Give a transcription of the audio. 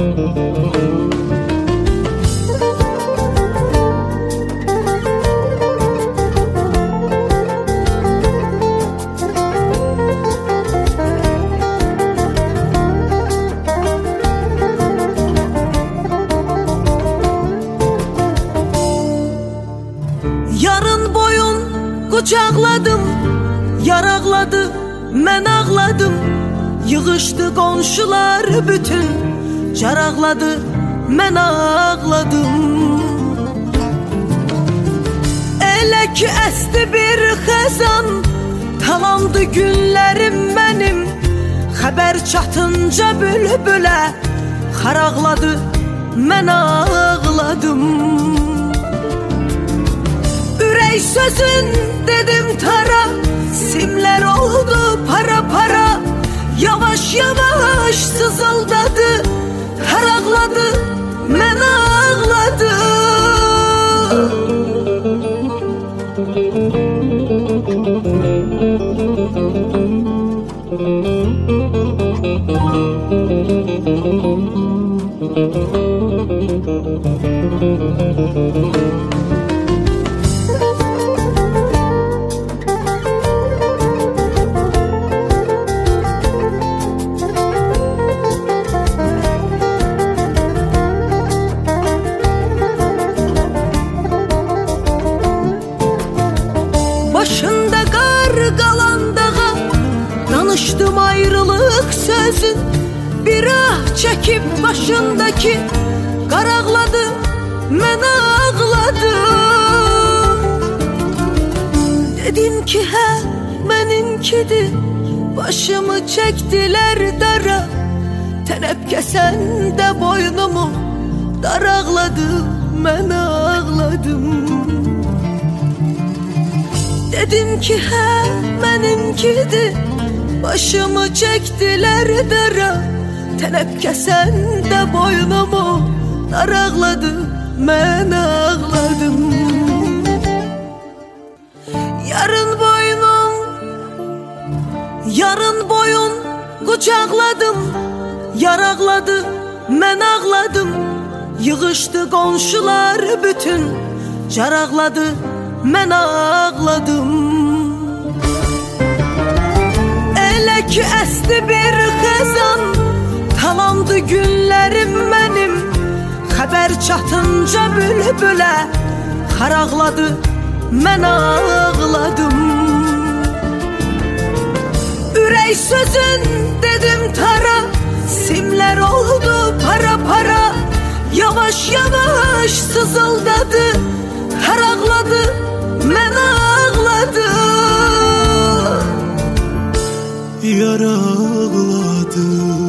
Yarın boyun kucakladım, yaraqladı, mən ağladım. Yığışdı qonşular bütün, caraqladı, mən ağladım. Elə ki əsti bir xəzan, talandı günlərim mənim. Xəbər çatınca bülbülə, xaraqladı, mən ağladım. Ürək sözün dedim tara, simlər oldu para para. Yavaş yavaş sızıldadı, hər ağladı, mən ağladım. Başında qar qalan dağa, danışdım ayrılıq sözün. Bir ah çəkib başındakı, qaraqladı, mən ağladım. Dedim ki hə, məninkidir, başımı çəkdilər dara. Tənəb kəsən də boynumu, daraqladı, mən ağladım. Dedim ki hə, mənimkidir, başımı çəkdilər dara. Tənəb kəsən də boynumu, daraqladı, mən ağladım. Yarın boyun qucaqladım, yaraqladı, mən ağladım. Yığışdı qonşular bütün, caraqladı, mən ağladım. Elə ki əsti bir xəzan, talandı günlərim mənim. Xəbər çatınca bülbülə, xaraqladı, mən ağladım. Ürək sözün dedim tara, simlər oldu para para. Yavaş yavaş sızıldadı, hər ağladı, mən ağladım. Yar ağladı.